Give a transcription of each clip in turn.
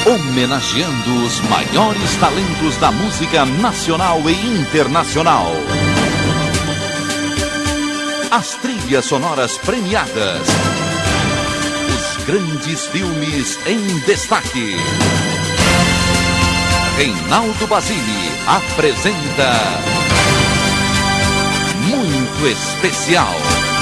homenageando os maiores talentos da música nacional e internacional. As trilhas sonoras premiadas. Os grandes filmes em destaque. Reinaldo Basile apresenta Muito Especial.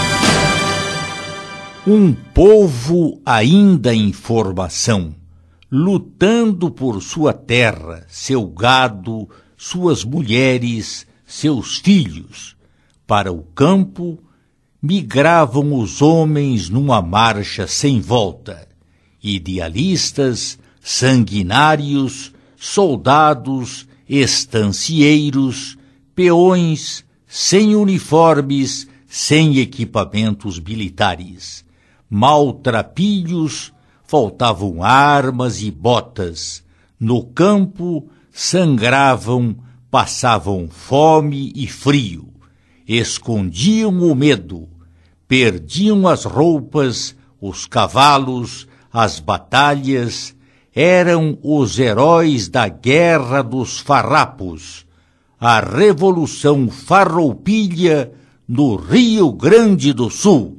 Um povo ainda em formação, lutando por sua terra, seu gado, suas mulheres, seus filhos. Para o campo, migravam os homens numa marcha sem volta. Idealistas, sanguinários, soldados, estancieiros, peões, sem uniformes, sem equipamentos militares. Maltrapilhos, faltavam armas e botas. No campo, sangravam, passavam fome e frio. Escondiam o medo, perdiam as roupas, os cavalos, as batalhas. Eram os heróis da Guerra dos Farrapos, a Revolução Farroupilha no Rio Grande do Sul.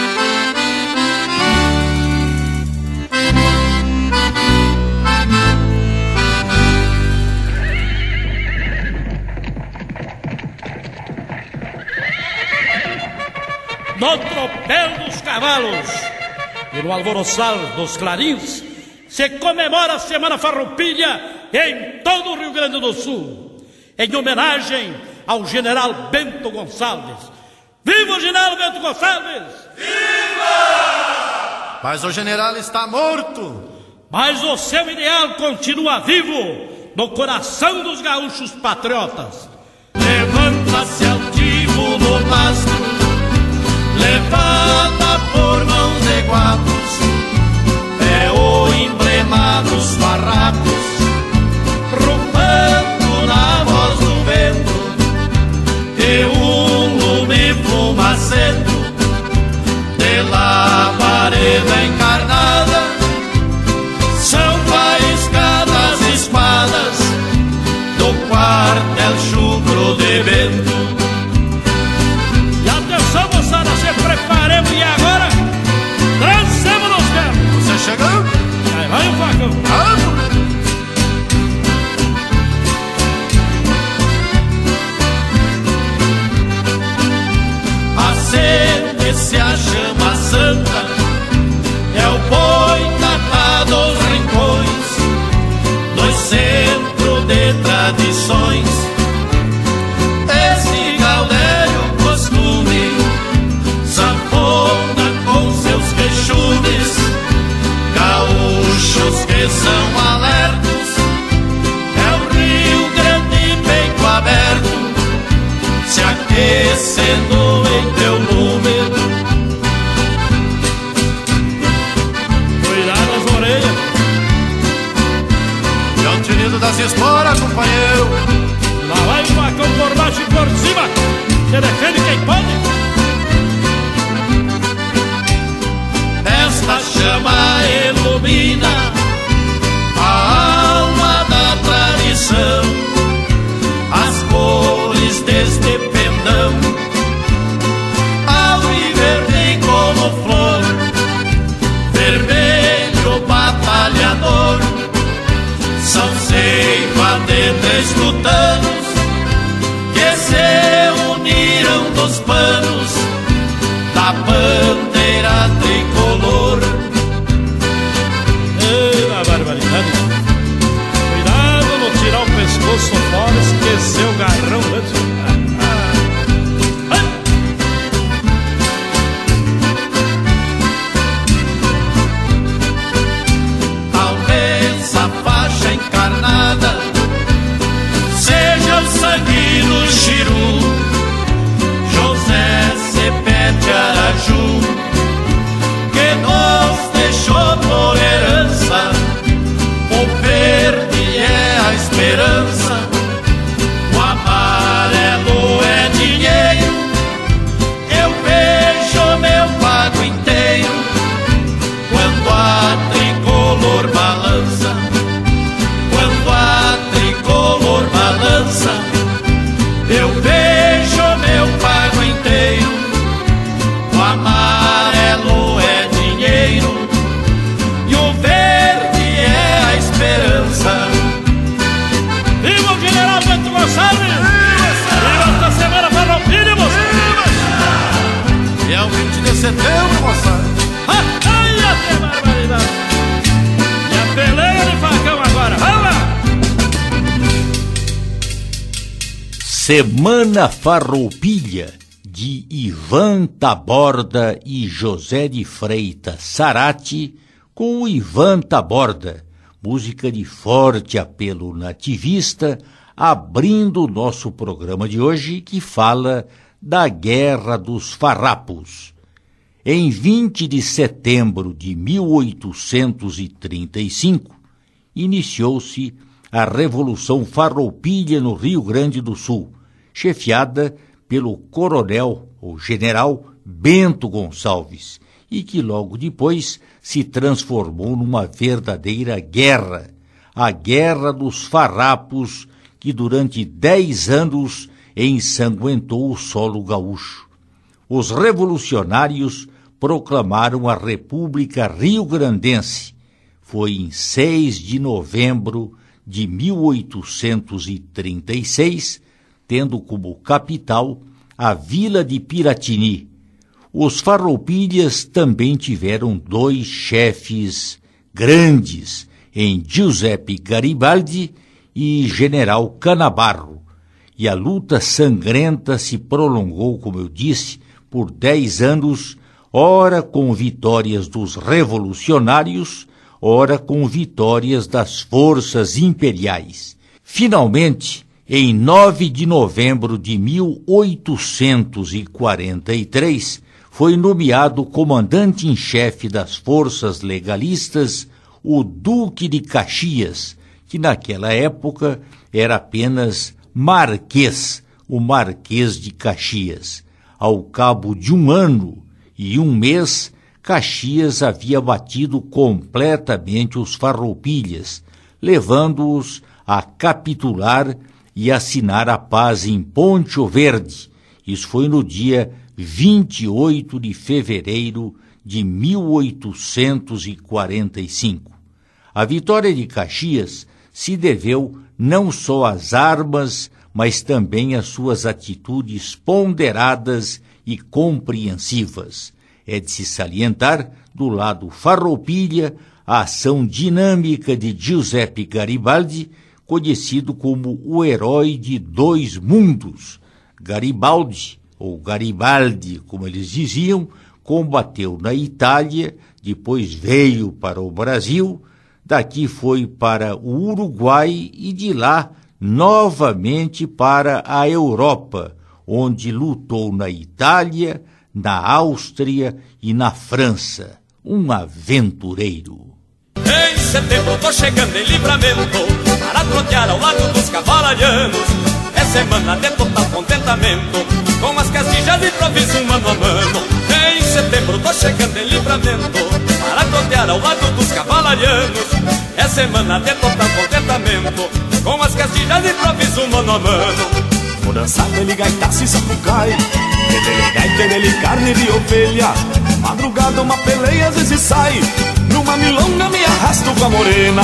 No tropel dos cavalos e no alvoroçal dos clarins se comemora a Semana Farroupilha em todo o Rio Grande do Sul, em homenagem ao General Bento Gonçalves. Viva o General Bento Gonçalves! Viva! Mas o general está morto. Mas o seu ideal continua vivo no coração dos gaúchos patriotas. Levanta-se altivo no mastro, levada por mãos de guapos, é o emblema dos farrapos, rompando na voz do vento, e lume fumacento, de labareda encarnada, são faiscadas espadas, do quartel chucro de vento. Preparemos e agora transemos nos ferros. Você chegou? Aí vai o facão. Acende-se a chama santa, é o boitatá dos rincões, no centro de tradições. Esse gaudério costume sanfona com seus queixumes, gaúchos que são alertos, é o Rio Grande peito aberto, se aquecendo em teu lume. Cuidado as orelhas, é o tinido das esporas, companheiro. Lá vai o facão por baixo e por cima, se defende quem pode. Esta chama ilumina a alma da tradição, as cores deste pendão, ao e verde como flor, vermelho batalhador, são ceifa de 3 tutanos que se uniram dos panos da bandeira tricolor. Ei, a barbaridade! Cuidado no tirar o pescoço fora, esqueceu o garrão antes. Talvez a faixa encarnada seja Semana Farroupilha, de Ivan Taborda e José de Freitas Sarati, com o Ivan Taborda, música de forte apelo nativista, abrindo o nosso programa de hoje, que fala da Guerra dos Farrapos. Em 20 de setembro de 1835, iniciou-se a Revolução Farroupilha no Rio Grande do Sul, chefiada pelo coronel ou general Bento Gonçalves, e que logo depois se transformou numa verdadeira guerra, a Guerra dos Farrapos, que durante 10 anos ensanguentou o solo gaúcho. Os revolucionários proclamaram a República Rio-Grandense. Foi em 6 de novembro de 1836, tendo como capital a vila de Piratini. Os farroupilhas também tiveram 2 chefes grandes, em Giuseppe Garibaldi e General Canabarro, e a luta sangrenta se prolongou, como eu disse, por 10 anos, ora com vitórias dos revolucionários, ora com vitórias das forças imperiais. Finalmente, em 9 de novembro de 1843, foi nomeado comandante em chefe das forças legalistas o Duque de Caxias, que naquela época era apenas Marquês, o Marquês de Caxias. Ao cabo de 1 ano e 1 mês, Caxias havia batido completamente os farroupilhas, levando-os a capitular e assinar a paz em Poncho Verde. Isso foi no dia 28 de fevereiro de 1845. A vitória de Caxias se deveu não só às armas, mas também às suas atitudes ponderadas e compreensivas. É de se salientar, do lado farroupilha, a ação dinâmica de Giuseppe Garibaldi, conhecido como o herói de 2 mundos. Garibaldi, ou Garibaldi, como eles diziam, combateu na Itália, depois veio para o Brasil, daqui foi para o Uruguai e de lá novamente para a Europa, onde lutou na Itália, na Áustria e na França. Um aventureiro. Em setembro tô chegando em Livramento para trotear ao lado dos cavalarianos. É semana de total contentamento, com as castijas de improviso mano a mano. Em setembro tô chegando em Livramento para trotear ao lado dos cavalarianos. É semana de total contentamento, com as castijas de improviso mano a mano. Vou dançar nele gaitaço e sapucai, nele gaita, nele carne de ovelha. Madrugada uma peleia às vezes sai, numa milonga me arrasto com a morena.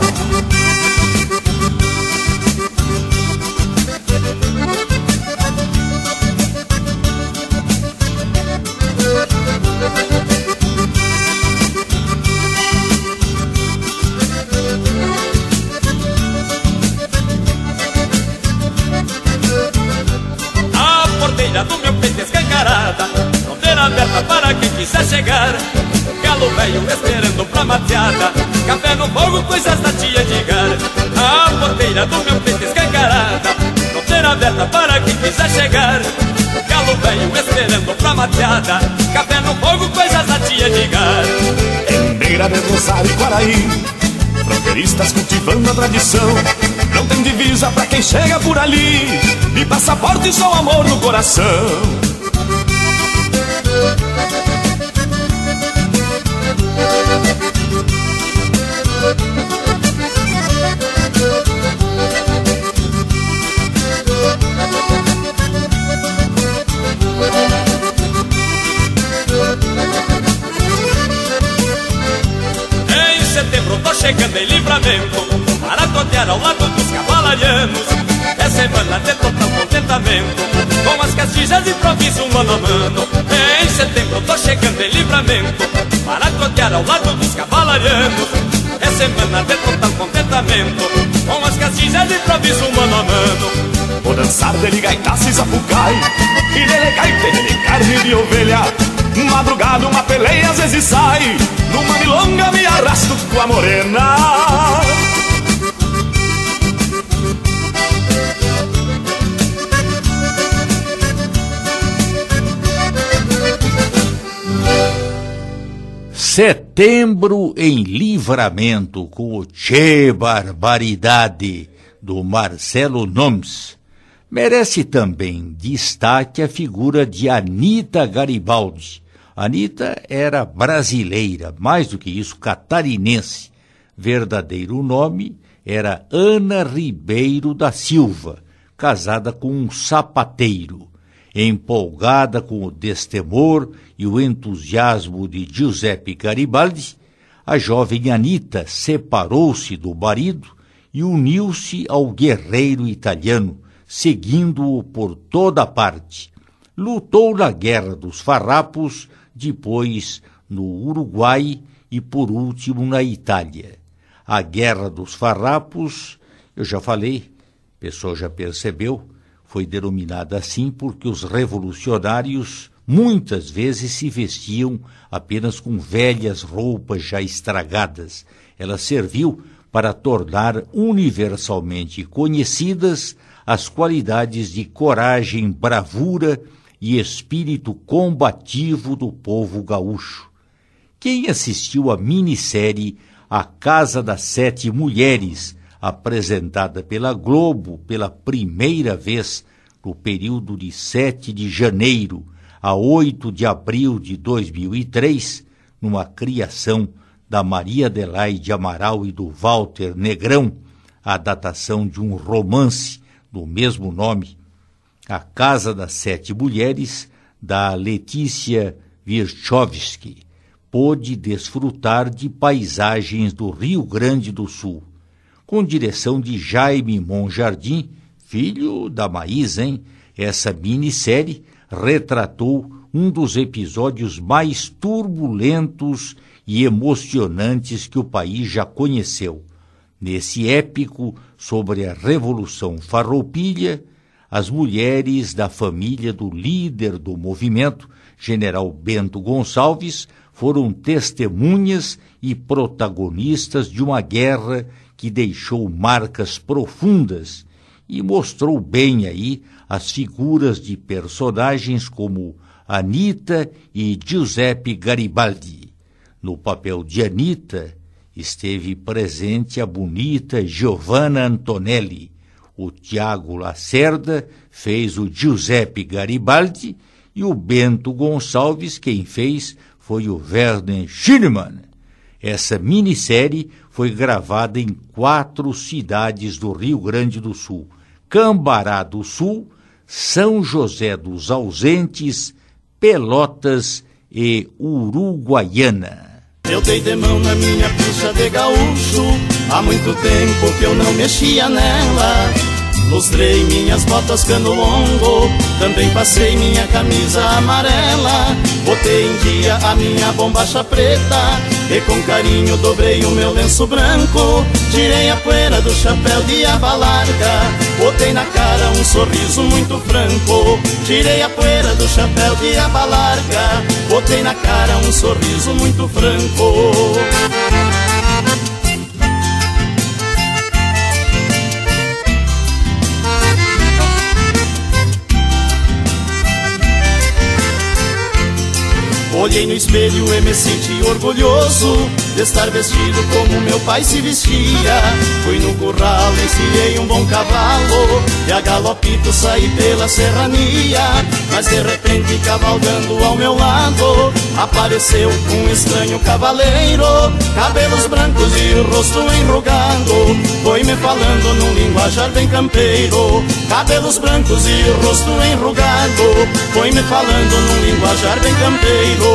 A porteira do meu peito escancarada, fronteira aberta para quem quiser chegar. Galo velho esperando pra mateada, café no fogo, coisas da tia de gar. A porteira do meu peito escancarada, fronteira aberta para quem quiser chegar. Galo velho esperando pra mateada, café no fogo, coisas da tia de gar. Em Beira de Rosário e Quaraí, fronteiristas cultivando a tradição. Não tem divisa pra quem chega por ali, e passaporte só amor no coração. Em setembro tô chegando em Livramento para totear ao lado dos cavalarianos. É semana de total contentamento, com as castijas de improviso mano a mano. Em setembro tô chegando em Livramento para totear ao lado dos cavalarianos. É semana de total contentamento, com as castijas de improviso mano a mano. vou dançar dele gaitaço e zapucai, e dele gaita e dele carne de ovelha. Madrugada uma peleia às vezes sai, numa milonga me arrasto com a morena. Setembro em Livramento, com o Tchê Barbaridade, do Marcelo Nomes. Merece também destaque a figura de Anita Garibaldi. Anita era brasileira, mais do que isso, catarinense. Verdadeiro nome era Ana Ribeiro da Silva, casada com um sapateiro. Empolgada com o destemor e o entusiasmo de Giuseppe Garibaldi, a jovem Anita separou-se do marido e uniu-se ao guerreiro italiano, seguindo-o por toda parte. Lutou na Guerra dos Farrapos, depois no Uruguai e por último na Itália. A Guerra dos Farrapos, eu já falei, a pessoa já percebeu, foi denominada assim porque os revolucionários muitas vezes se vestiam apenas com velhas roupas já estragadas. Ela serviu para tornar universalmente conhecidas as qualidades de coragem, bravura e espírito combativo do povo gaúcho. Quem assistiu à minissérie A Casa das Sete Mulheres, apresentada pela Globo pela primeira vez no período de 7 de janeiro a 8 de abril de 2003, numa criação da Maria Adelaide Amaral e do Walter Negrão, a datação de um romance do mesmo nome, A Casa das Sete Mulheres, da Letícia Wierchowski, pôde desfrutar de paisagens do Rio Grande do Sul, com direção de Jaime Monjardim, filho da Maísa, hein? Essa minissérie retratou um dos episódios mais turbulentos e emocionantes que o país já conheceu. Nesse épico sobre a Revolução Farroupilha, as mulheres da família do líder do movimento, General Bento Gonçalves, foram testemunhas e protagonistas de uma guerra que deixou marcas profundas e mostrou bem aí as figuras de personagens como Anita e Giuseppe Garibaldi. No papel de Anita esteve presente a bonita Giovanna Antonelli. O Tiago Lacerda fez o Giuseppe Garibaldi e o Bento Gonçalves quem fez foi o Werner Schirmann. Essa minissérie foi gravada em 4 cidades do Rio Grande do Sul: Cambará do Sul, São José dos Ausentes, Pelotas e Uruguaiana. Eu dei de mão na minha picha de gaúcho, há muito tempo que eu não mexia nela. Lustrei minhas botas cano longo, também passei minha camisa amarela. Botei em dia a minha bombacha preta e com carinho dobrei o meu lenço branco. Tirei a poeira do chapéu de aba larga, botei na cara um sorriso muito franco. Tirei a poeira do chapéu de aba larga, botei na cara um sorriso muito franco. Olhei no espelho e me senti orgulhoso de estar vestido como meu pai se vestia. Fui no curral, encilhei um bom cavalo e a galopito saí pela serrania. Mas de repente, cavalgando ao meu lado, apareceu um estranho cavaleiro, cabelos brancos e rosto enrugado. Foi me falando num linguajar bem campeiro, cabelos brancos e rosto enrugado. Foi me falando num linguajar bem campeiro.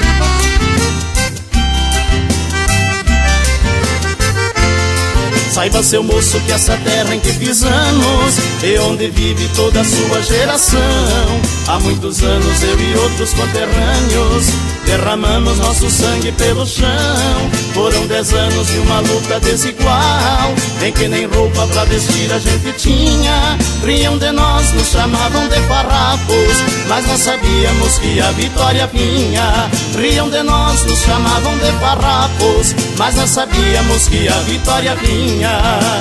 Saiba saiba, seu moço, que essa terra em que pisamos e onde vive toda a sua geração. Há muitos anos eu e outros conterrâneos derramamos nosso sangue pelo chão. Foram 10 anos de uma luta desigual, em que nem roupa pra vestir a gente tinha. Riam de nós, nos chamavam de farrapos, mas nós sabíamos que a vitória vinha. Riam de nós, nos chamavam de farrapos, mas nós sabíamos que a vitória vinha.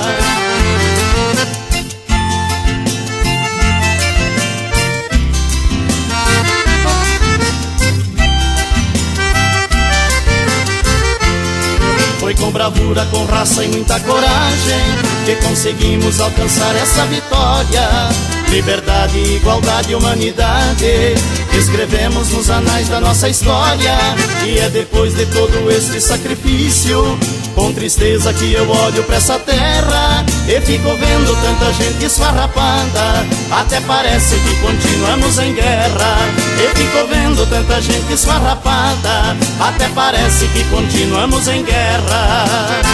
Foi com bravura, com raça e muita coragem que conseguimos alcançar essa vitória. Liberdade, igualdade e humanidade escrevemos nos anais da nossa história. E é depois de todo este sacrifício, com tristeza, que eu olho pra essa terra e fico vendo tanta gente esfarrapada. Até parece que continuamos em guerra. E fico vendo tanta gente esfarrapada. Até parece que continuamos em guerra.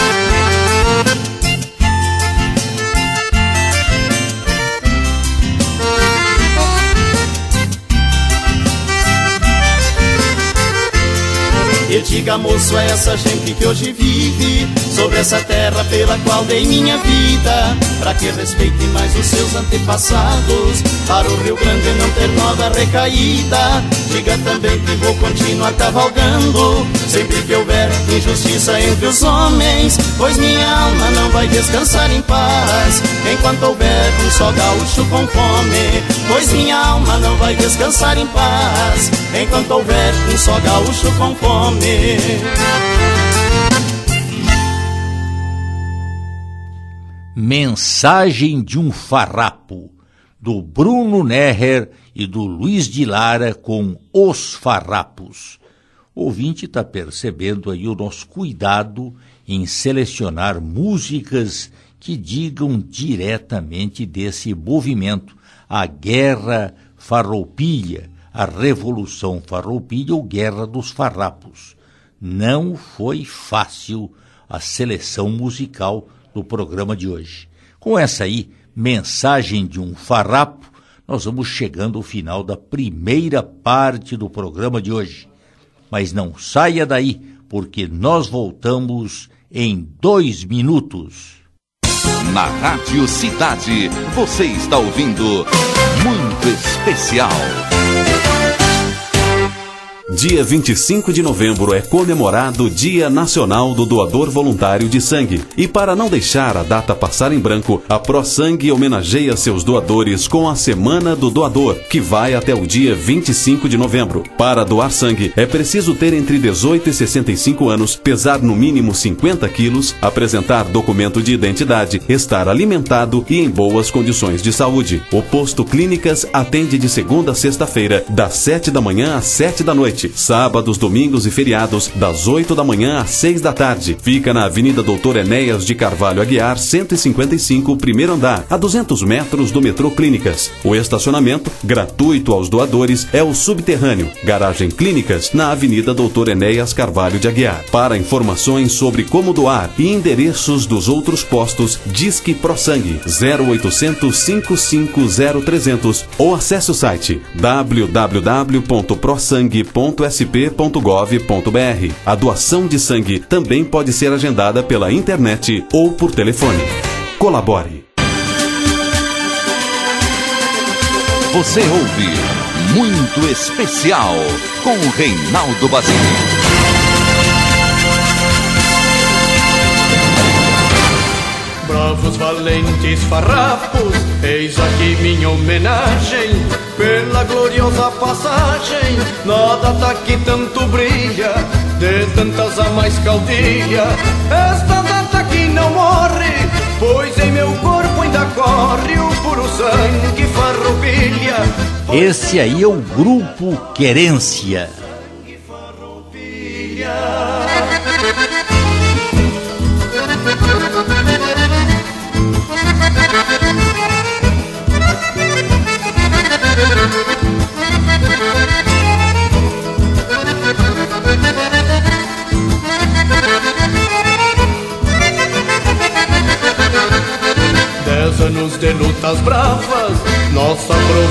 E diga, moço, é essa gente que hoje vive sobre essa terra pela qual dei minha vida, pra que respeitem mais os seus antepassados, para o Rio Grande não ter nova recaída. Diga também que vou continuar cavalgando sempre que houver injustiça entre os homens, pois minha alma não vai descansar em paz enquanto houver um só gaúcho com fome. Pois minha alma não vai descansar em paz enquanto houver um só gaúcho com fome. Mensagem de um Farrapo, do Bruno Neher e do Luiz de Lara, com Os Farrapos. O ouvinte está percebendo aí o nosso cuidado em selecionar músicas que digam diretamente desse movimento, a Guerra Farroupilha, a Revolução Farroupilha ou Guerra dos Farrapos. Não foi fácil a seleção musical do programa de hoje. Com essa aí, Mensagem de um Farrapo, nós vamos chegando ao final da primeira parte do programa de hoje. Mas não saia daí, porque nós voltamos em 2 minutos. Na Rádio Cidade, você está ouvindo Muito Especial. Dia 25 de novembro é comemorado o Dia Nacional do Doador Voluntário de Sangue. E para não deixar a data passar em branco, a ProSangue homenageia seus doadores com a Semana do Doador, que vai até o dia 25 de novembro. Para doar sangue, é preciso ter entre 18 e 65 anos, pesar no mínimo 50 quilos, apresentar documento de identidade, estar alimentado e em boas condições de saúde. O Posto Clínicas atende de segunda a sexta-feira, das 7 da manhã às 7 da noite. Sábados, domingos e feriados, das 8 da manhã às 6 da tarde. Fica na Avenida Doutor Enéas de Carvalho Aguiar, 155, primeiro andar, a 200 metros do metrô Clínicas. O estacionamento, gratuito aos doadores, é o subterrâneo, Garagem Clínicas, na Avenida Doutor Enéas Carvalho de Aguiar. Para informações sobre como doar e endereços dos outros postos, Disque ProSangue 0800 550 300 ou acesse o site www.prosangue.sp.gov.br. A doação de sangue também pode ser agendada pela internet ou por telefone. Colabore. Você ouve Muito Especial com Reinaldo Basílio. Bravos, valentes farrapos, eis aqui minha homenagem pela gloriosa passagem na data que tanto brilha, de tantas a mais caldia. Esta data que não morre, pois em meu corpo ainda corre o puro sangue farroupilha. Esse aí é o Grupo Querência.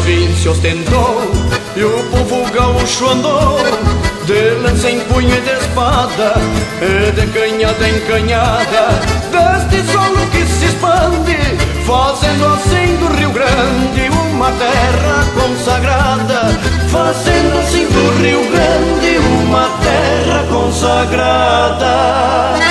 fim se ostentou e o povo gaúcho andou de lança em punho e de espada, e de canhada em canhada, deste solo que se expande, fazendo assim do Rio Grande uma terra consagrada, fazendo assim do Rio Grande uma terra consagrada.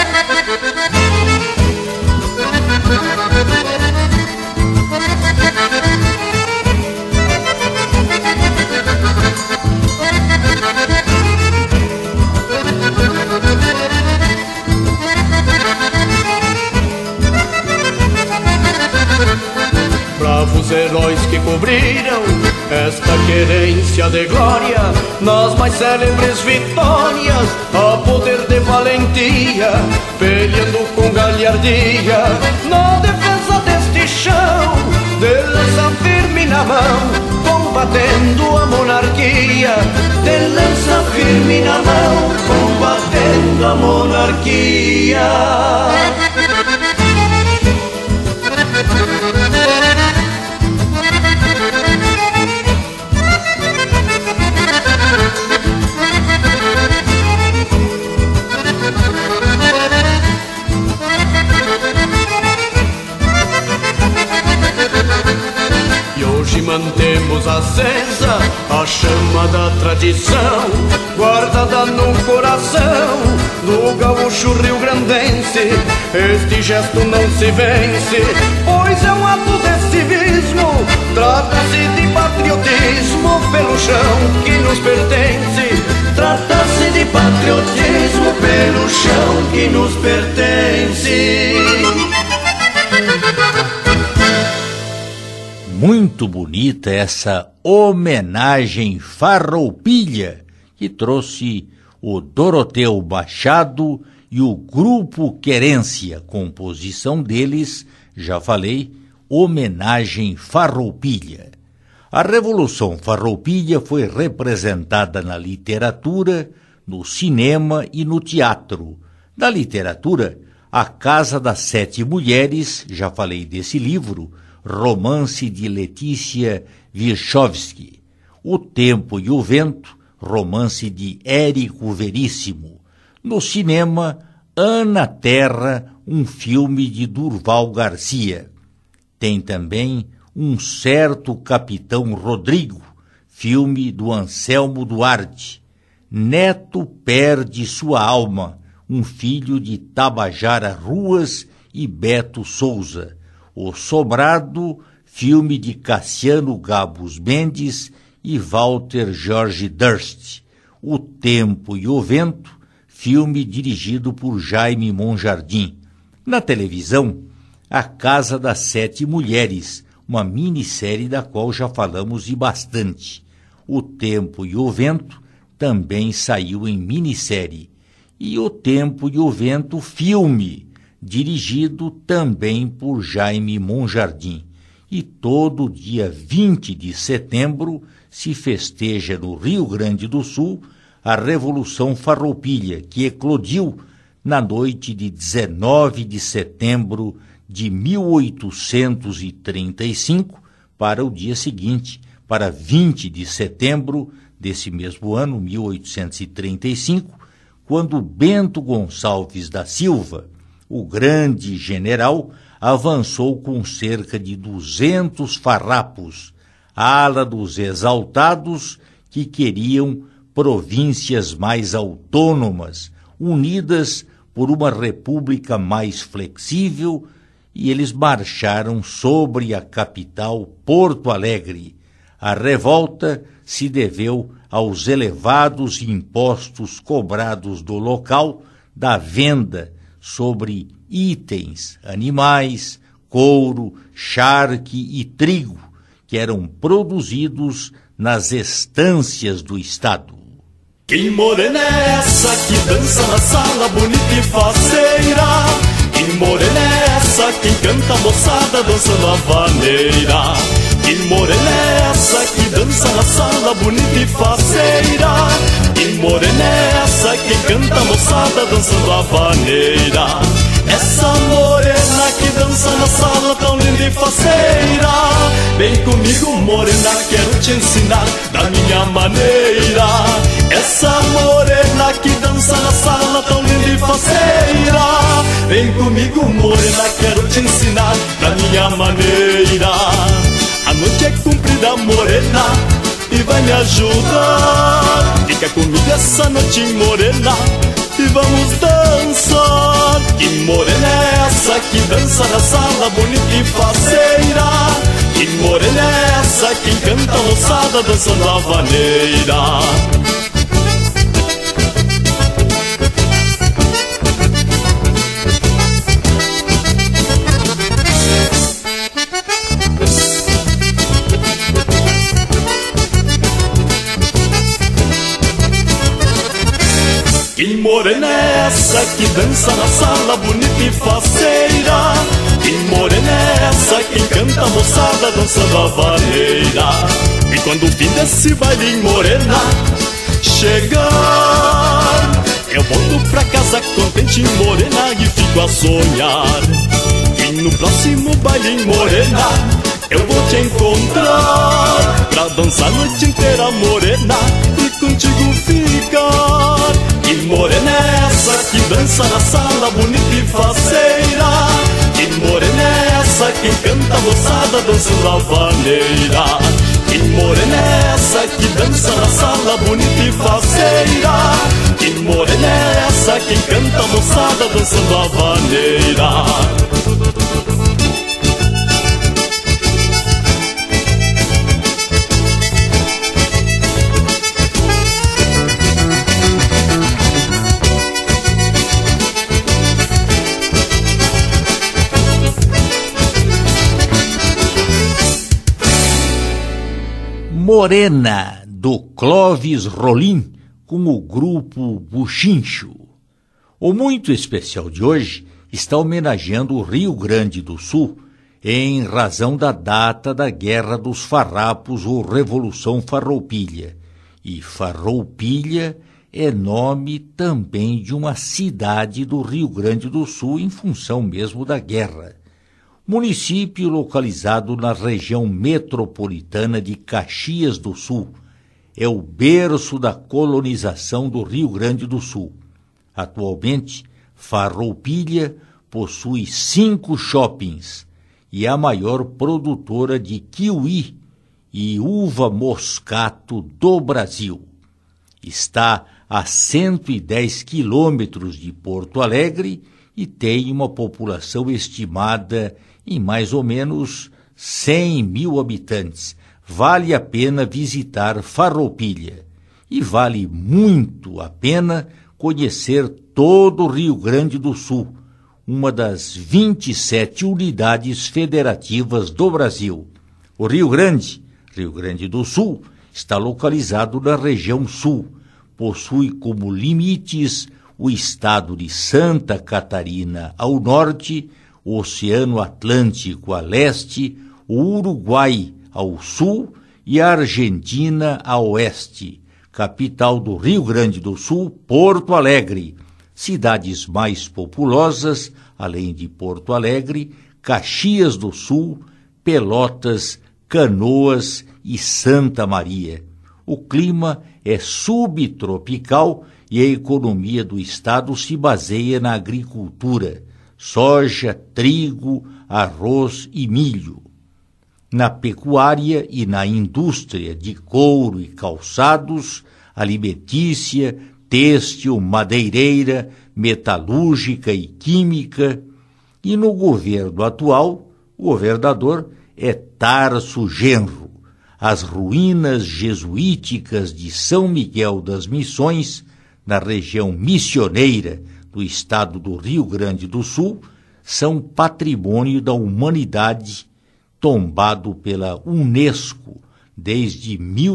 Bravos heróis que cobriram esta querência de glória, nas mais célebres vitórias, a poder de valentia, peleando com galhardia, na defesa deste chão, de lança firme na mão, combatendo a monarquia, de lança firme na mão, combatendo a monarquia. Mantemos acesa a chama da tradição, guardada no coração do gaúcho rio-grandense. Este gesto não se vence, pois é um ato de civismo. Trata-se de patriotismo pelo chão que nos pertence. Trata-se de patriotismo pelo chão que nos pertence. Muito bonita essa homenagem farroupilha que trouxe o Doroteu Machado e o Grupo Querência, composição deles, já falei, homenagem farroupilha. A Revolução Farroupilha foi representada na literatura, no cinema e no teatro. Na literatura, A Casa das Sete Mulheres, já falei desse livro, romance de Letícia Wierchowski. O Tempo e o Vento, romance de Érico Veríssimo. No cinema, Ana Terra, um filme de Durval Garcia. Tem também Um Certo Capitão Rodrigo, filme do Anselmo Duarte. Neto Perde Sua Alma, um filho de Tabajara Ruas e Beto Souza. O Sobrado, filme de Cassiano Gabos Mendes e Walter Jorge Durst. O Tempo e o Vento, filme dirigido por Jaime Monjardim. Na televisão, A Casa das Sete Mulheres, uma minissérie da qual já falamos e bastante. O Tempo e o Vento também saiu em minissérie. E O Tempo e o Vento, filme, dirigido também por Jaime Monjardim. E todo dia 20 de setembro se festeja no Rio Grande do Sul a Revolução Farroupilha, que eclodiu na noite de 19 de setembro de 1835 para o dia seguinte, para 20 de setembro desse mesmo ano, 1835, quando Bento Gonçalves da Silva, o grande general, avançou com cerca de 200 farrapos, ala dos exaltados que queriam províncias mais autônomas, unidas por uma república mais flexível, e eles marcharam sobre a capital Porto Alegre. A revolta se deveu aos elevados impostos cobrados do local da venda sobre itens, animais, couro, charque e trigo, que eram produzidos nas estâncias do Estado. Que morena é essa que dança na sala bonita e faceira? Que morena é essa que encanta a moçada dançando a vaneira? Que morena é essa que dança na sala bonita e faceira? Que morena é essa que canta a moçada dançando a vaneira? Essa morena que dança dança na sala tão linda e faceira. Vem comigo, morena, quero te ensinar da minha maneira. Essa morena que dança na sala tão linda e faceira. Vem comigo, morena, quero te ensinar da minha maneira. A noite é comprida, morena, e vai me ajudar. Fica comigo essa noite, morena, e vamos dançar. Que morena é essa que dança na sala bonita e faceira? Que morena é essa que encanta a moçada dançando a vaneira? Que morena é essa que dança na sala bonita e faceira? Que morena é essa que encanta a moçada dançando a vaneira? E quando o fim desse baile, morena, chegar, eu volto pra casa contente, morena, e fico a sonhar. E no próximo baile, morena, eu vou te encontrar pra dançar a noite inteira, morena, e contigo ficar. Que morena é essa que dança na sala bonita e faceira? Que morena é essa que encanta a moçada dançando a vaneira? Que morena é essa que dança na sala bonita e faceira? Que morena é essa que encanta a moçada dançando a vaneira? Morena, do Clóvis Rolim, com o grupo Buchincho. O muito especial de hoje está homenageando o Rio Grande do Sul em razão da data da Guerra dos Farrapos ou Revolução Farroupilha. E Farroupilha é nome também de uma cidade do Rio Grande do Sul em função mesmo da guerra. Município localizado na região metropolitana de Caxias do Sul, é o berço da colonização do Rio Grande do Sul. Atualmente, Farroupilha possui 5 shoppings e é a maior produtora de kiwi e uva moscato do Brasil. Está a 110 quilômetros de Porto Alegre e tem uma população estimada em mais ou menos 100 mil habitantes. Vale a pena visitar Farroupilha e vale muito a pena conhecer todo o Rio Grande do Sul, uma das 27 unidades federativas do Brasil. O Rio Grande do Sul, está localizado na região sul, possui como limites o estado de Santa Catarina ao norte, o Oceano Atlântico a leste, o Uruguai ao sul e a Argentina a oeste. Capital do Rio Grande do Sul, Porto Alegre. Cidades mais populosas, além de Porto Alegre, Caxias do Sul, Pelotas, Canoas e Santa Maria. O clima é subtropical e a economia do estado se baseia na agricultura, soja, trigo, arroz e milho. Na pecuária e na indústria de couro e calçados, alimentícia, têxtil, madeireira, metalúrgica e química. E no governo atual, o governador é Tarso Genro. As ruínas jesuíticas de São Miguel das Missões, na região missioneira do estado do Rio Grande do Sul, são patrimônio da humanidade, tombado pela Unesco desde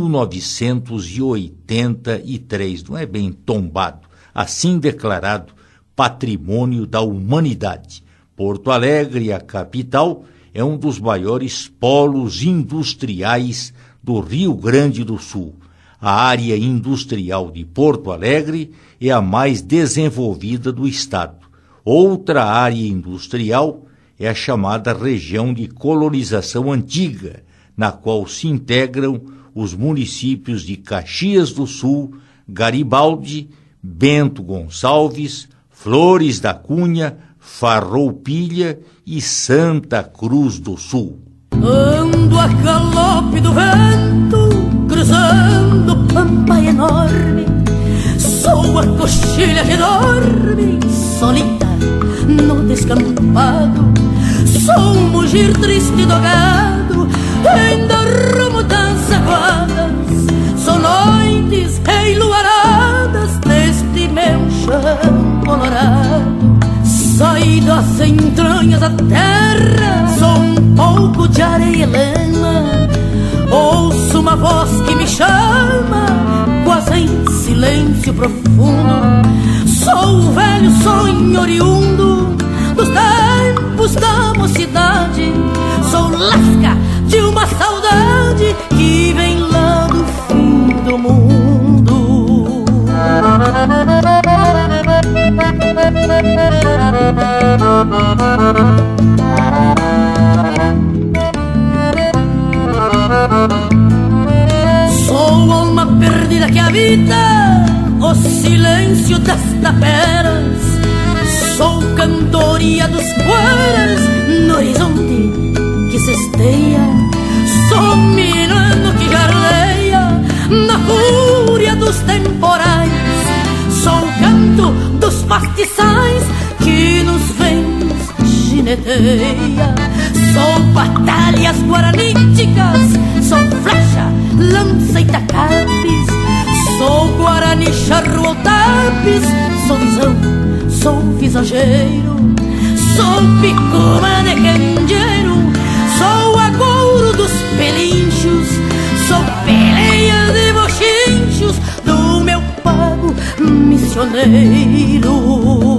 1983. Não é bem tombado, assim declarado patrimônio da humanidade. Porto Alegre, a capital, é um dos maiores polos industriais do Rio Grande do Sul. A área industrial de Porto Alegre é a mais desenvolvida do estado. Outra área industrial é a chamada região de colonização antiga, na qual se integram os municípios de Caxias do Sul, Garibaldi, Bento Gonçalves, Flores da Cunha, Farroupilha e Santa Cruz do Sul. Ando a galope do vento, cruzando pampa enorme. Sou a coxilha que dorme, solita no descampado. Sou um mugir triste do gado, ainda rumo das aguadas. Sou noites enluaradas deste meu chão colorado. Saí das entranhas da terra, sou um pouco de areia lama. Ouço uma voz que me chama, quase em silêncio profundo. Sou o velho sonho oriundo dos tempos da mocidade. Sou lasca de uma saudade que vem lá do fim do mundo. Sou alma perdida que habita o silêncio das taperas. Sou cantoria dos poeiras no horizonte que se esteia. Sou menino que jarleia na fúria dos temporais. Sou o canto dos pastiçais que nos vens gineteia. Sou batalhas guaraníticas, sou flecha, lança e tacapes. Sou guarani, charro ou tapes. Sou visão, sou visageiro. Sou picuma de candeeiro. Sou agouro dos pelinchos. Sou peleia de bochinchos do meu pago missioneiro.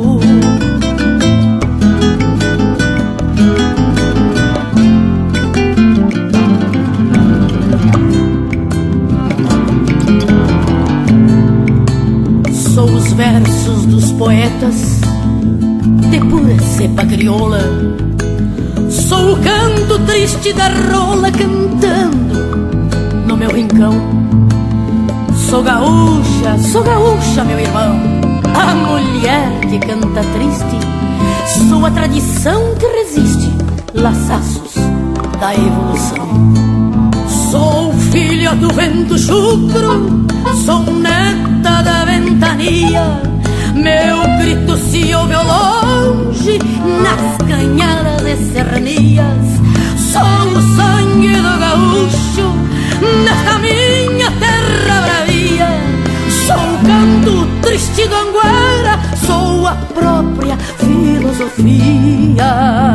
Sou os versos dos poetas de pura cepa crioula. Sou o canto triste da rola cantando no meu rincão. Sou gaúcha, meu irmão, a mulher que canta triste. Sou a tradição que resiste laçaços da evolução. Sou filha do vento chucro, sou neta da ventania. Meu grito se ouve ao longe nas canhadas e serranias. Sou o sangue do gaúcho nesta minha terra bravia. Sou o canto triste do Anguera, sou a própria filosofia.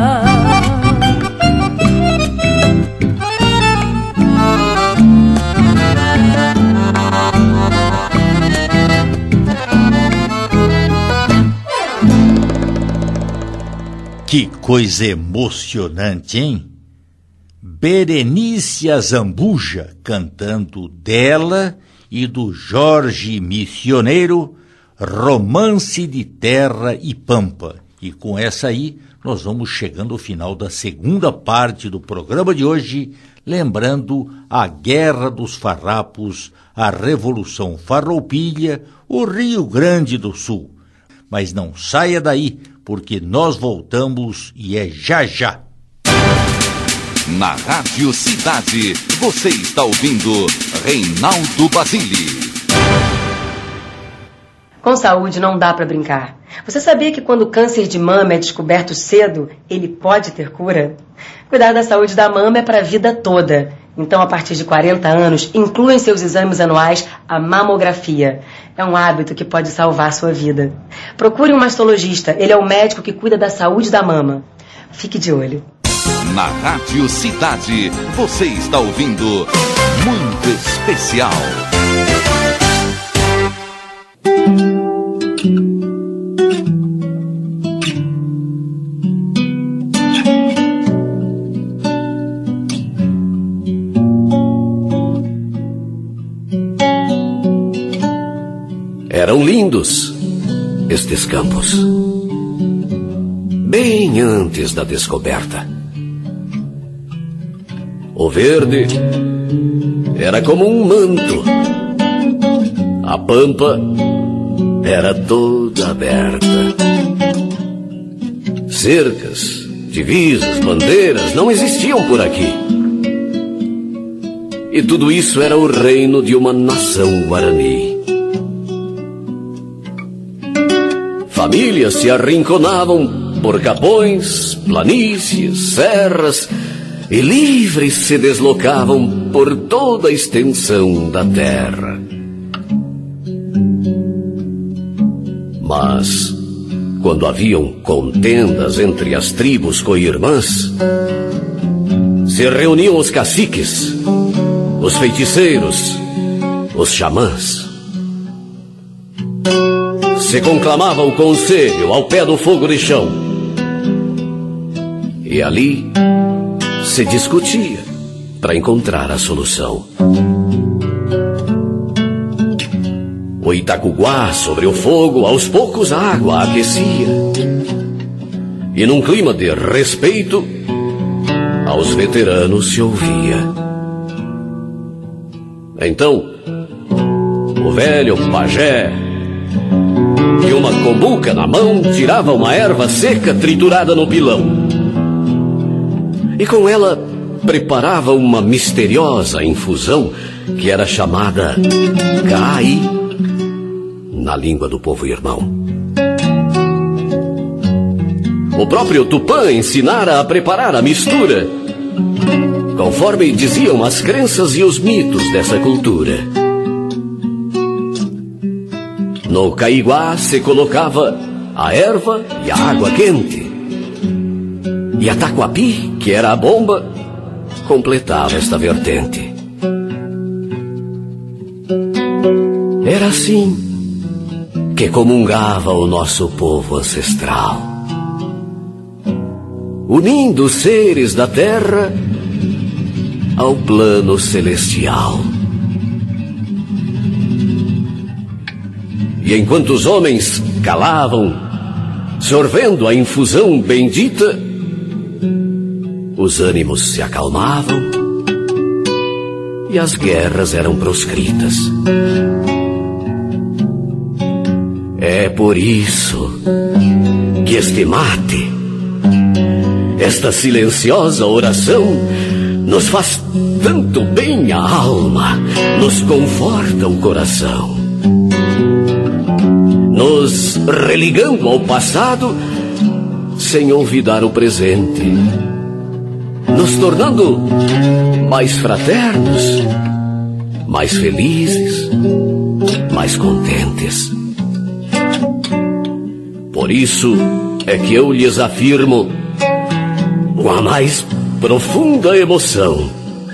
Que coisa emocionante, hein? Berenice Azambuja cantando dela e do Jorge Missioneiro, Romance de Terra e Pampa. E com essa aí, nós vamos chegando ao final da segunda parte do programa de hoje, lembrando a Guerra dos Farrapos, a Revolução Farroupilha, o Rio Grande do Sul. Mas não saia daí, porque nós voltamos e é já já. Na Rádio Cidade, você está ouvindo Reinaldo Basile. Com saúde não dá para brincar. Você sabia que quando o câncer de mama é descoberto cedo, ele pode ter cura? Cuidar da saúde da mama é para a vida toda. Então, a partir de 40 anos, inclua em seus exames anuais a mamografia. É um hábito que pode salvar sua vida. Procure um mastologista, ele é o médico que cuida da saúde da mama. Fique de olho. Na Rádio Cidade, você está ouvindo Muito Especial. Eram lindos estes campos. bem antes da descoberta. O verde era como um manto. A pampa era toda aberta. Cercas, divisas, bandeiras não existiam por aqui. E tudo isso era o reino de uma nação guarani. Famílias se arrinconavam por capões, planícies, serras, e livres se deslocavam por toda a extensão da terra. Mas, quando haviam contendas entre as tribos co-irmãs, se reuniam os caciques, os feiticeiros, os xamãs. Se conclamava o conselho ao pé do fogo de chão. E ali se discutia para encontrar a solução. O Itacuguá sobre o fogo, aos poucos a água aquecia. E num clima de respeito, aos veteranos se ouvia. Então, o velho pajé, de uma combuca na mão, tirava uma erva seca triturada no pilão. E com ela preparava uma misteriosa infusão que era chamada caí na língua do povo irmão. O próprio Tupã ensinara a preparar a mistura, conforme diziam as crenças e os mitos dessa cultura. No caiguá se colocava a erva e a água quente. E a taquapi, que era a bomba, completava esta vertente. Era assim que comungava o nosso povo ancestral, unindo os seres da terra ao plano celestial. E enquanto os homens calavam, sorvendo a infusão bendita, os ânimos se acalmavam e as guerras eram proscritas. É por isso que este mate, esta silenciosa oração, nos faz tanto bem à alma, nos conforta o coração, nos religando ao passado sem olvidar o presente, nos tornando mais fraternos, mais felizes, mais contentes. Por isso é que eu lhes afirmo, com a mais profunda emoção,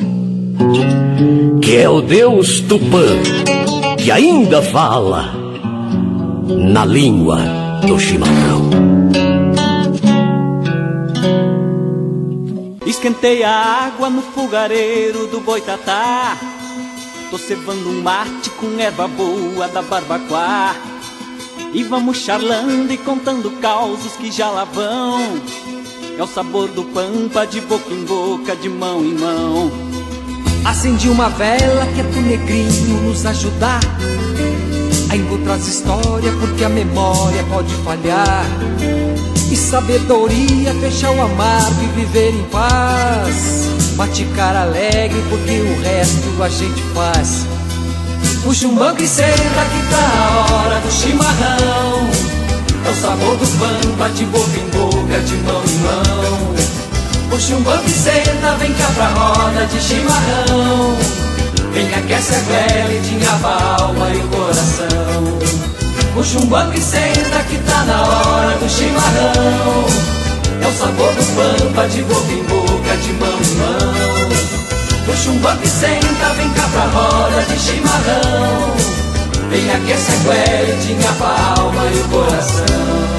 que é o Deus Tupã que ainda fala na língua do chimarrão. Esquentei a água no fogareiro do boitatá, tô cevando um mate com erva boa da barbacoa. E vamos charlando e contando causos que já lá vão. É o sabor do pampa, de boca em boca, de mão em mão. Acendi uma vela que é pro negrinho nos ajudar a encontrar as histórias, porque a memória pode falhar. E sabedoria, fechar o amargo e viver em paz. Maticar alegre, porque o resto a gente faz. Puxa um banco e senta que tá a hora do chimarrão. É o sabor do pampa, de boca em boca, de mão em mão. Puxa um banco e senta, vem cá pra roda de chimarrão. Vem aquece a velha, a alma e o coração. Puxa um banco e senta que tá na hora do chimarrão. É o sabor do pampa, de boca em boca, de mão em mão. Puxa um banco e senta, vem cá pra roda de chimarrão. Vem aquece a velha, a alma e o coração.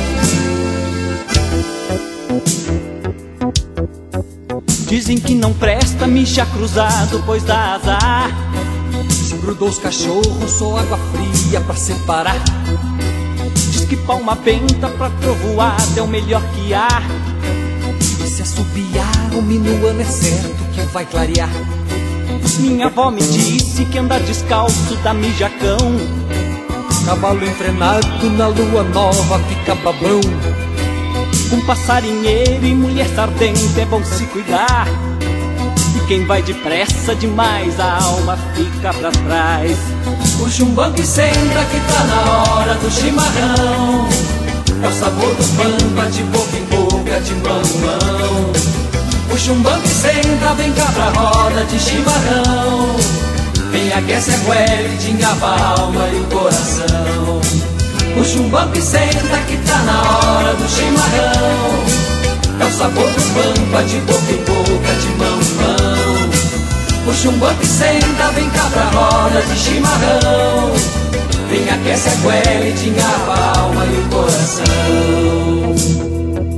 Dizem que não presta mijar cruzado, pois dá azar. Se grudou os cachorros, só água fria pra separar. Diz que palma benta pra trovoada é o melhor que há. E se assobiar o minuano é certo que vai clarear. Minha avó me disse que andar descalço dá mijacão. Cavalo enfrenado na lua nova fica babão. Com passarinheiro e mulher sardenta é bom se cuidar. E quem vai depressa demais a alma fica pra trás. Puxa um banco e senta que tá na hora do chimarrão. É o sabor do pampa de boca em boca, de mão em mão. Puxa um banco e senta, vem cá pra roda de chimarrão. Vem aquece a goela e tingava a alma e o coração. Puxa um banco e senta que tá na hora do chimarrão. É o sabor do pampa de boca em boca, de mão em mão. Puxa um banco e senta, vem cá pra roda de chimarrão. Vem aquece a goela e tingava a alma e o coração.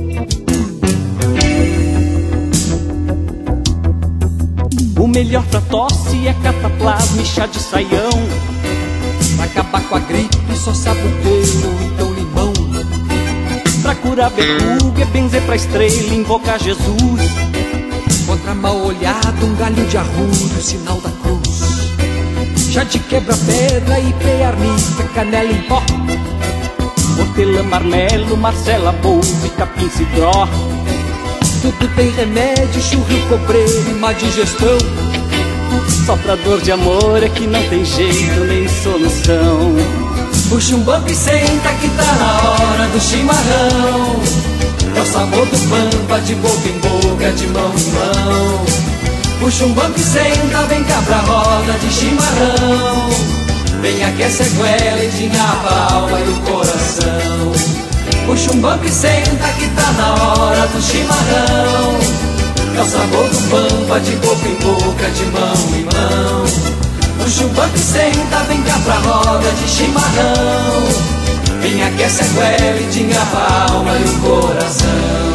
O melhor pra tosse é cataplasma e chá de saião. Pra acabar com a gripe só sabugueiro, então limão. Pra curar verruga é benzer pra estrela e invocar Jesus. Contra mal olhado um galho de arrudo, sinal da cruz. Já de quebra-pedra e pearnita, canela em pó. Hortelã, marmelo, marcela, boldo e capim cidró. Tudo tem remédio, churro, cobreiro e má digestão. Só pra dor de amor é que não tem jeito nem solução. Puxa um banco e senta que tá na hora do chimarrão. É o sabor do pampa de boca em boca, de mão em mão. Puxa um banco e senta, vem cá pra roda de chimarrão. Vem aquece a goela e tingava a alma e o coração. Puxa um banco e senta que tá na hora do chimarrão. É o sabor do pampa de boca em boca, de mão em mão. Puxa um banco e senta, vem cá pra roda de chimarrão. Vem aquece a goela e tingava a alma e o coração.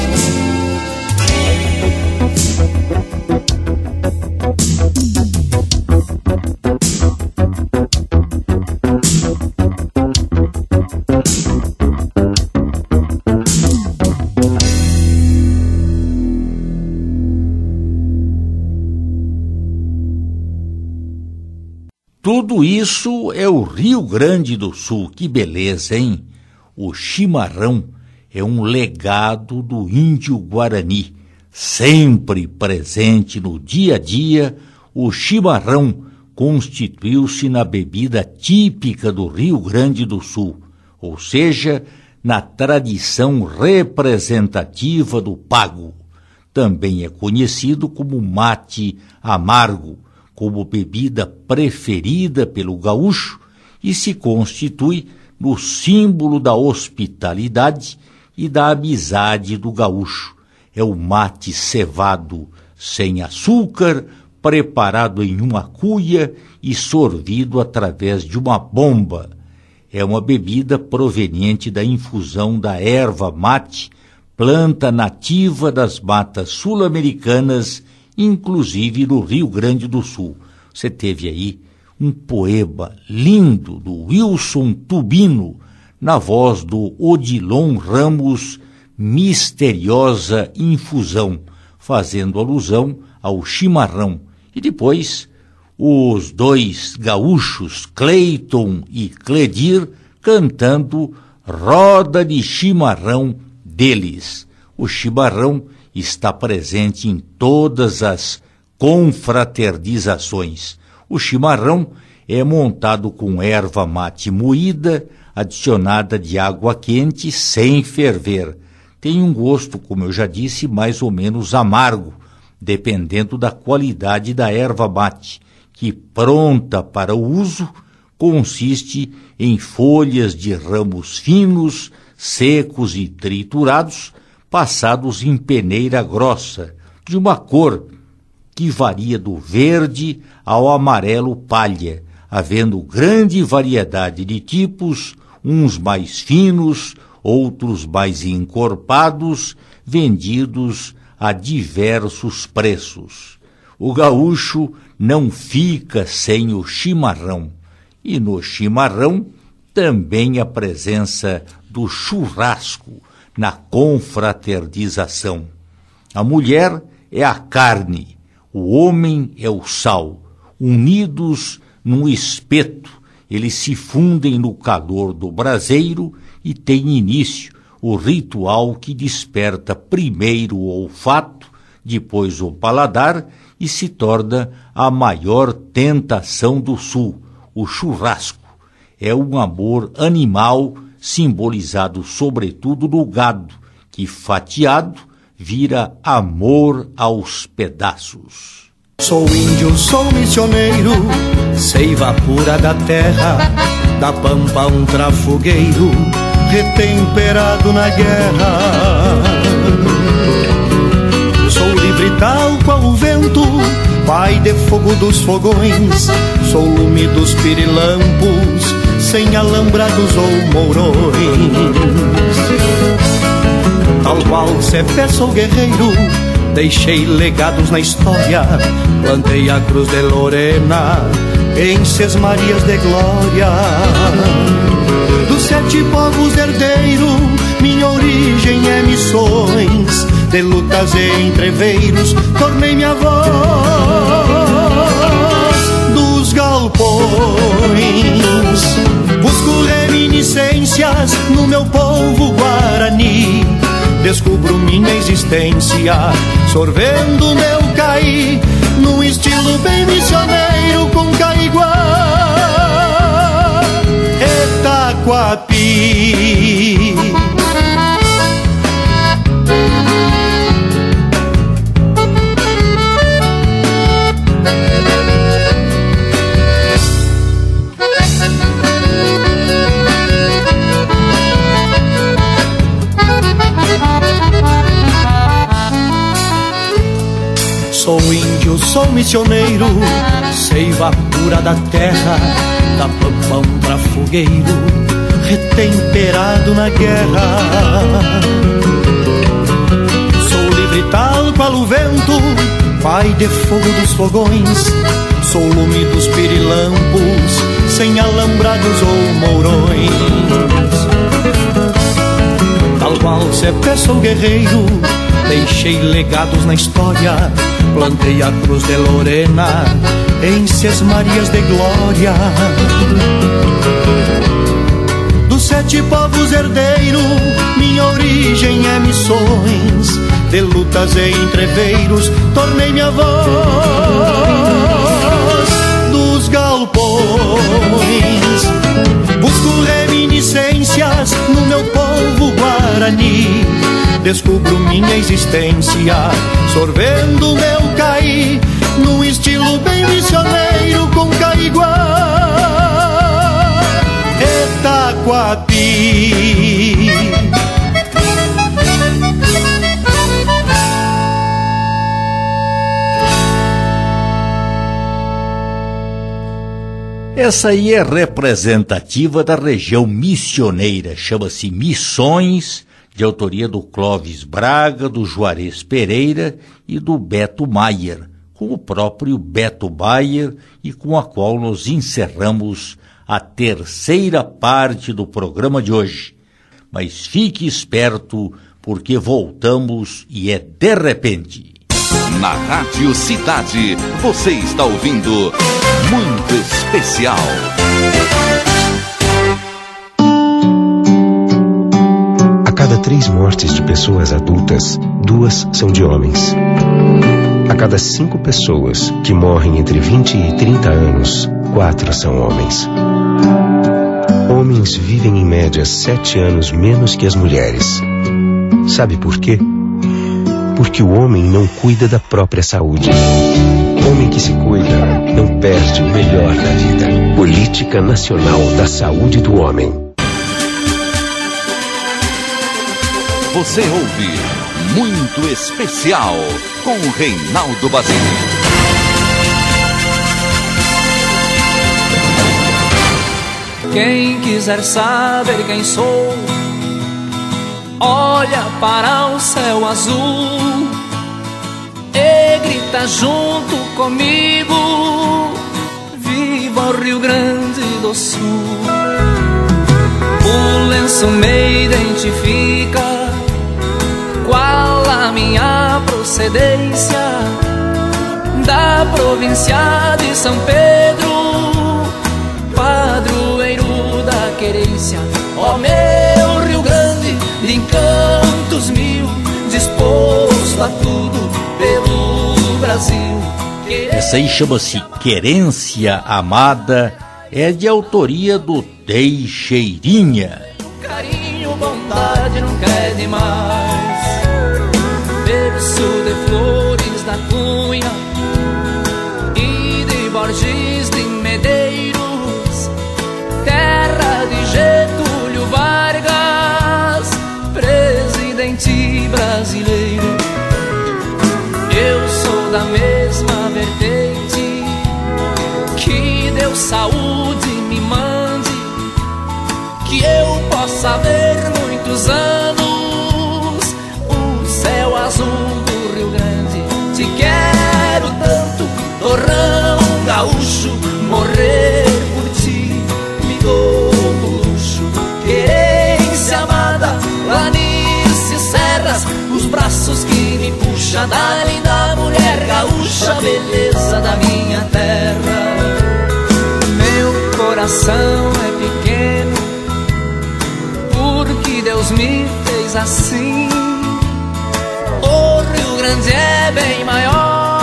Tudo isso é o Rio Grande do Sul. Que beleza, hein? O chimarrão é um legado do índio Guarani. Sempre presente no dia a dia, o chimarrão constituiu-se na bebida típica do Rio Grande do Sul, ou seja, na tradição representativa do pago. Também é conhecido como mate amargo, como bebida preferida pelo gaúcho e se constitui no símbolo da hospitalidade e da amizade do gaúcho. É o mate cevado, sem açúcar, preparado em uma cuia e sorvido através de uma bomba. É uma bebida proveniente da infusão da erva mate, planta nativa das matas sul-americanas, inclusive no Rio Grande do Sul. Você teve aí um poema lindo do Wilson Tubino, na voz do Odilon Ramos, Misteriosa Infusão, fazendo alusão ao chimarrão. E depois, os dois gaúchos, Cleiton e Cledir, cantando Roda de Chimarrão deles. O chimarrão está presente em todas as confraternizações. O chimarrão é montado com erva mate moída, adicionada de água quente sem ferver. Tem um gosto, como eu já disse, mais ou menos amargo, dependendo da qualidade da erva mate, que, pronta para o uso, consiste em folhas de ramos finos, secos e triturados, passados em peneira grossa, de uma cor que varia do verde ao amarelo palha, havendo grande variedade de tipos, uns mais finos, outros mais encorpados, vendidos a diversos preços. O gaúcho não fica sem o chimarrão, e no chimarrão também a presença do churrasco na confraternização. A mulher é a carne, o homem é o sal. Unidos num espeto, eles se fundem no calor do braseiro e tem início o ritual que desperta primeiro o olfato, depois o paladar e se torna a maior tentação do sul, o churrasco. É um amor animal simbolizado sobretudo no gado, que fatiado vira amor aos pedaços. Sou índio, sou missioneiro, seiva pura da terra, da pampa um trafogueiro, retemperado na guerra. Sou livre tal qual o vento, pai de fogo dos fogões, sou lume dos pirilampos, sem alambrados ou mourões. Tal qual Cepé sou guerreiro, deixei legados na história, plantei a cruz de Lorena em Sesmarias de glória. Dos 7 povos herdeiro, minha origem é missões, de lutas e entreveiros, tornei minha voz dos galpões. Busco reminiscências no meu povo guarani, descubro minha existência, sorvendo meu caí, num estilo bem missioneiro com caiguá, Itaquapi. Sou índio, sou missioneiro, seiva pura da terra, da pampa um trafogueiro, retemperado na guerra. Sou livre tal qual o vento, pai de fogo dos fogões, sou lume dos pirilampos, sem alambrados ou mourões. Tal qual Cepé sou guerreiro, deixei legados na história, plantei a cruz de Lorena em Sesmarias de glória. Dos 7 povos herdeiro, minha origem é missões, de lutas e entreveiros, tornei minha voz dos galpões. Busco reminiscências no meu povo guarani, descubro minha existência, sorvendo meu caí, num estilo bem missioneiro com caiguá, Itaquapi. Essa aí é representativa da região missioneira, chama-se Missões, de autoria do Clóvis Braga, do Juarez Pereira e do Beto Maier, com o próprio Beto Maier e com a qual nós encerramos a terceira parte do programa de hoje. Mas fique esperto, porque voltamos e é de repente. Na Rádio Cidade, você está ouvindo Muito Especial. A cada 3 mortes de pessoas adultas, 2 são de homens. A cada 5 pessoas que morrem entre 20 e 30 anos, 4 são homens. Homens vivem em média 7 anos menos que as mulheres. Sabe por quê? Porque o homem não cuida da própria saúde. Homem que se cuida não perde o melhor da vida. Política Nacional da Saúde do Homem. Você ouve Muito Especial com Reinaldo Basile. Quem quiser saber quem sou, olha para o céu azul e grita junto comigo: viva o Rio Grande do Sul! lenço me identifica, qual a minha procedência, da província de São Pedro, padroeiro da querência. Ó meu Rio Grande, de encantos mil, disposto a tudo pelo Brasil. Essa aí chama-se Querência Amada, é de autoria do Teixeirinha. Carinho, bondade nunca é demais. Berço de Flores da Cunha e de Borges de Medeiros, terra de Getúlio Vargas, presidente brasileiro. Eu sou da mesma vertente, que Deus saúde me mande, que eu possa ver muitos anos o céu azul do Rio Grande. Te quero tanto, torrão gaúcho, morrer por ti me dou o luxo. Querência amada, planícies, serras, os braços que me puxa da linda mulher gaúcha, beleza da minha terra. Meu coração é pequeno, porque Deus me fez assim. O Rio Grande é bem maior,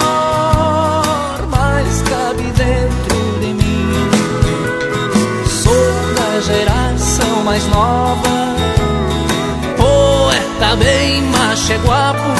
mas cabe dentro de mim. Sou da geração mais nova, poeta bem macho e guapo,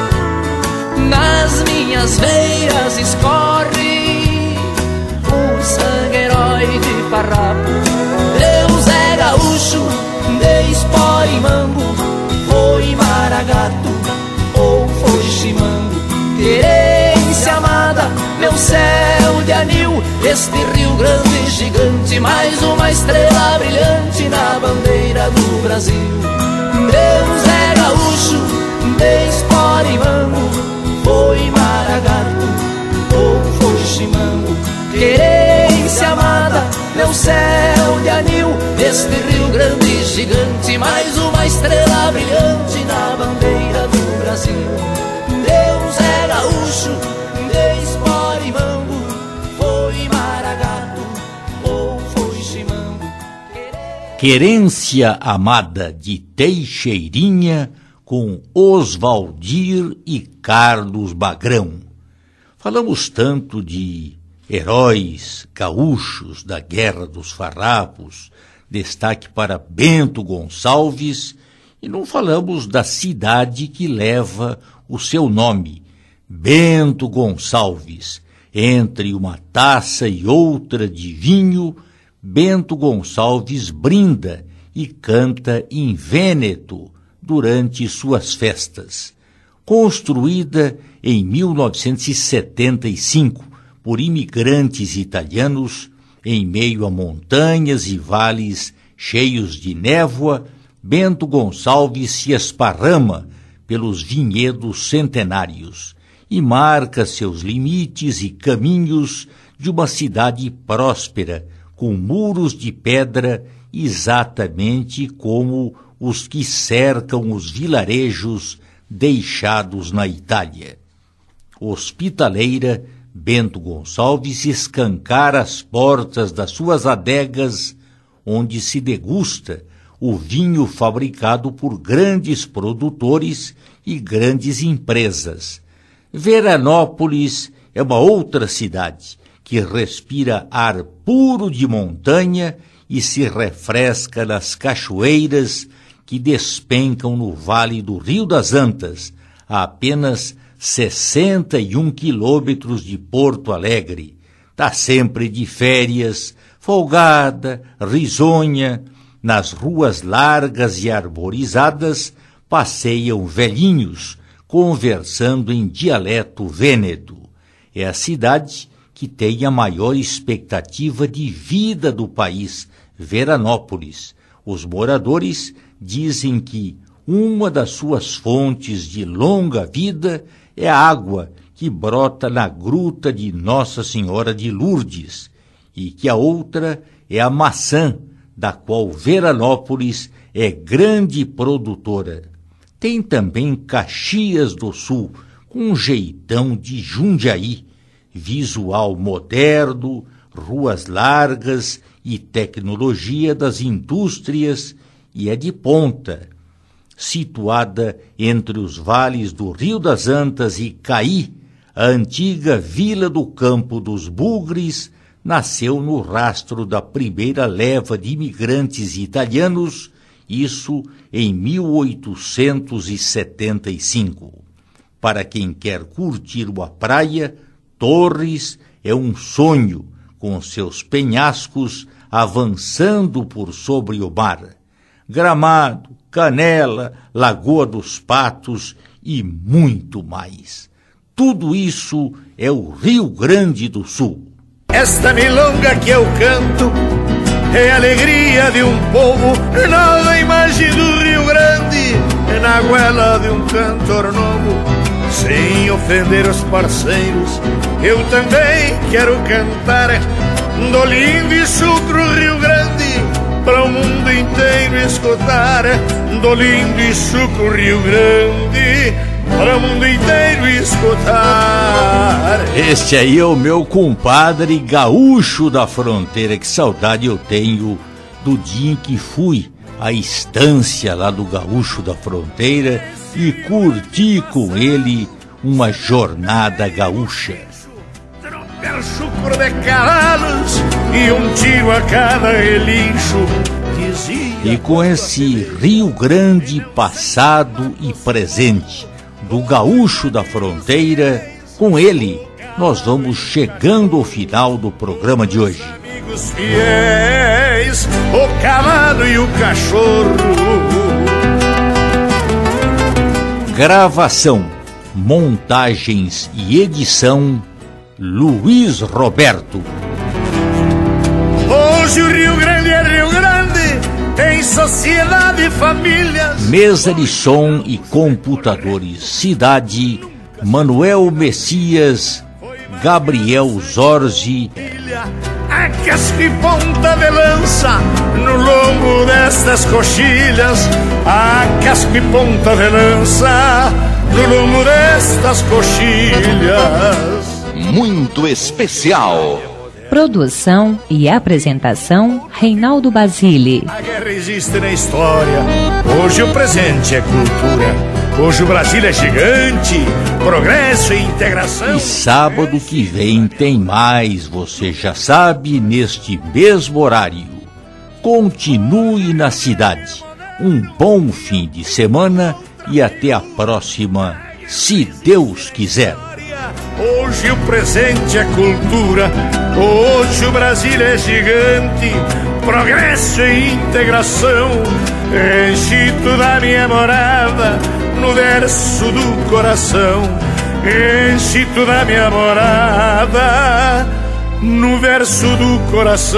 nas minhas veias escorre o sangue herói de farrapo. Deus é gaúcho, de Esporimambo, foi Maragato ou foi Chimango. Querência amada, meu céu de anil, este Rio Grande gigante, mais uma estrela brilhante na bandeira do Brasil. Deus é gaúcho, de Esporimambo, foi Maragato ou foi Chimango. Querência amada, meu céu de anil, este Rio Grande gigante, mais uma estrela brilhante na bandeira do Brasil. Deus é gaúcho, de Esporimambo, foi Maragato ou foi Chimango. Querência Amada, de Teixeirinha, com Oswaldir e Carlos Magrão. Falamos tanto de heróis gaúchos da Guerra dos Farrapos, destaque para Bento Gonçalves, e não falamos da cidade que leva o seu nome, Bento Gonçalves. Entre uma taça e outra de vinho, Bento Gonçalves brinda e canta em Vêneto durante suas festas. Construída em 1975 por imigrantes italianos, em meio a montanhas e vales cheios de névoa, Bento Gonçalves se esparrama pelos vinhedos centenários e marca seus limites e caminhos de uma cidade próspera, com muros de pedra exatamente como os que cercam os vilarejos deixados na Itália. Hospitaleira, Bento Gonçalves escancara as portas das suas adegas, onde se degusta o vinho fabricado por grandes produtores e grandes empresas. Veranópolis é uma outra cidade que respira ar puro de montanha e se refresca nas cachoeiras que despencam no vale do Rio das Antas, a apenas 61 quilômetros de Porto Alegre. Tá sempre de férias, folgada, risonha. Nas ruas largas e arborizadas passeiam velhinhos, conversando em dialeto vêneto. É a cidade que tem a maior expectativa de vida do país, Veranópolis. Os moradores dizem que uma das suas fontes de longa vida é a água que brota na gruta de Nossa Senhora de Lourdes, e que a outra é a maçã, da qual Veranópolis é grande produtora. Tem também Caxias do Sul, com um jeitão de Jundiaí, visual moderno, ruas largas e tecnologia das indústrias, e é de ponta. Situada entre os vales do Rio das Antas e Caí, a antiga Vila do Campo dos Bugres nasceu no rastro da primeira leva de imigrantes italianos, isso em 1875. Para quem quer curtir uma praia, Torres é um sonho, com seus penhascos avançando por sobre o mar. Gramado, Canela, Lagoa dos Patos e muito mais. Tudo isso é o Rio Grande do Sul. Esta milonga que eu canto é a alegria de um povo, nova imagem do Rio Grande, é na goela de um cantor novo. Sem ofender os parceiros, eu também quero cantar do lindo e chucro Rio Grande, para o mundo inteiro escutar. Do lindo e chucro Rio Grande, para o mundo inteiro escutar. Este aí é o meu compadre gaúcho da fronteira. Que saudade eu tenho do dia em que fui à estância lá do gaúcho da fronteira e curti com ele uma jornada gaúcha. Tropear chucro de cavalos e um tiro a cada relincho. E com esse Rio Grande passado e presente do gaúcho da fronteira, com ele nós vamos chegando ao final do programa de hoje. Amigos fiéis, o cavalo e o cachorro. Gravação, montagens e edição, Luiz Roberto. Hoje o Rio Grande é Rio Grande, tem sociedade e famílias. Mesa de som e computadores, cidade, Manuel Messias, Gabriel Zorzi. A casca e ponta de lança no lombo destas coxilhas. A casca e ponta de lança no lombo destas coxilhas. Muito especial. Produção e apresentação, Reinaldo Basile. A guerra existe na história, hoje o presente é cultura. Hoje o Brasil é gigante, progresso e integração. E sábado que vem tem mais, você já sabe, neste mesmo horário. Continue na cidade. Um bom fim de semana e até a próxima, se Deus quiser. Hoje o presente é cultura, hoje o Brasil é gigante, progresso e integração. Enchi toda a minha morada no verso do coração. Enchi toda a minha morada no verso do coração.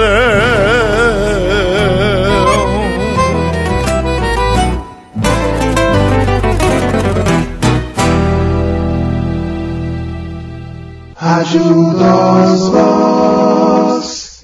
Ajuda os